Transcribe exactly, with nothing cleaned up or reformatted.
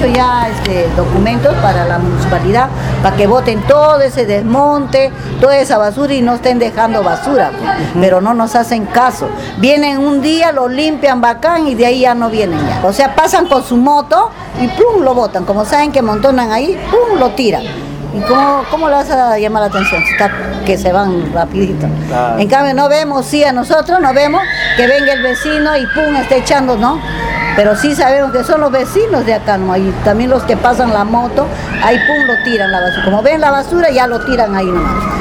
hecho ya este, documentos para la municipalidad, para que boten todo ese desmonte, toda esa basura y no estén dejando basura, pues. Uh-huh. Pero no nos hacen caso. Vienen un día, lo limpian bacán y de ahí ya no vienen ya. O sea, pasan con su moto y plum, lo botan. Como saben que montonan ahí, plum, lo tiran. ¿Y cómo, cómo le vas a llamar la atención? Está, que se van rapidito. Claro. En cambio no vemos, sí, a nosotros no vemos que venga el vecino y pum, está echando, ¿no? Pero sí sabemos que son los vecinos de acá, ¿no? Y también los que pasan la moto, ahí pum, lo tiran la basura. Como ven la basura, ya lo tiran ahí nomás.